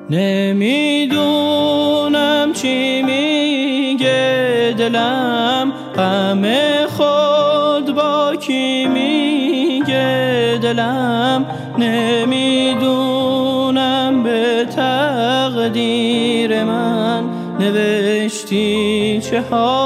نمیدونم چی میگه دلم، غم خود با کی میگه دلم. نمیدونم به تقدیر من نوشتی چه ها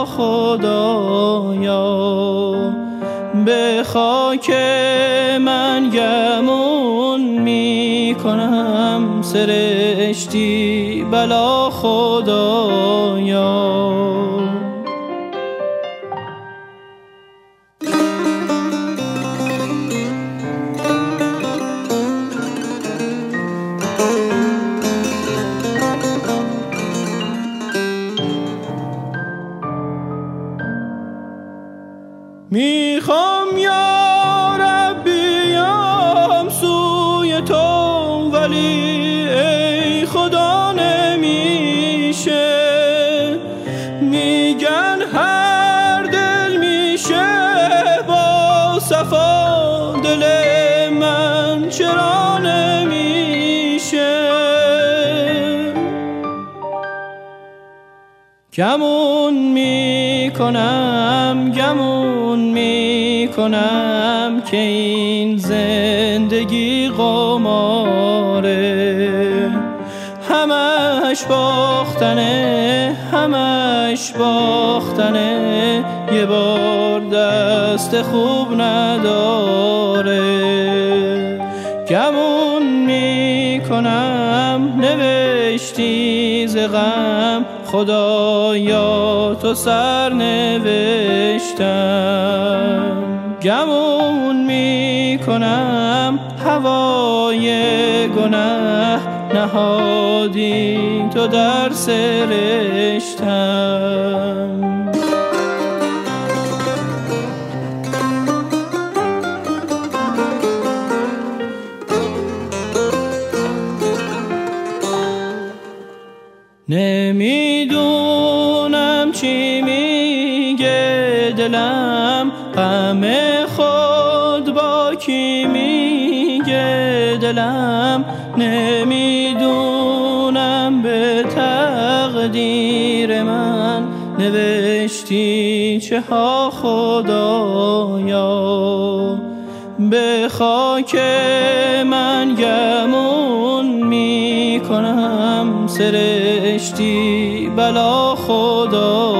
خدایا. به خاک من گمون میکنم سرشتی بلا خدایا. میخوام یا رب بیام سوی تو، ولی ای خدا نمیشه. میگن هر دل میشه با صفا، دل من چرا نمیشه؟ گمون میکنم که این زندگی قماره. همش باختنه، یه بار دست خوب نداره. گمون میکنم نوشتی ز غم، خدایا تو سر نوشتم. گمون میکنم هوای گناه نهادی تو در سرشتم. نمیدونم چی میگه دلم، غم خود با کی میگه دلم. نمیدونم به تقدیر من نوشتی چه ها خدایا. به خاک من گمون میکنم سرشتی بلا خدا.